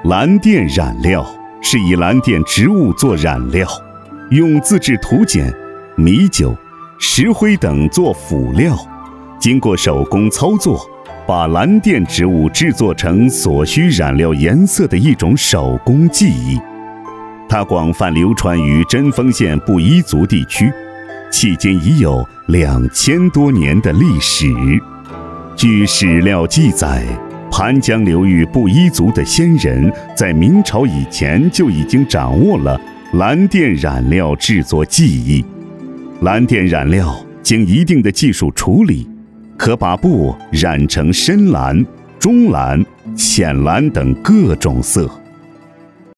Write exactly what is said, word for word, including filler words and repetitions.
蓝靛染料是以蓝靛植物做染料，用自制土碱、米酒、石灰等做辅料，经过手工操作，把蓝靛植物制作成所需染料颜色的一种手工技艺。它广泛流传于针锋县布依族地区，迄今已有两千多年的历史。据史料记载，盘江流域布依族的先人在明朝以前就已经掌握了蓝靛染料制作技艺。蓝靛染料经一定的技术处理，可把布染成深蓝、中蓝、浅蓝等各种色。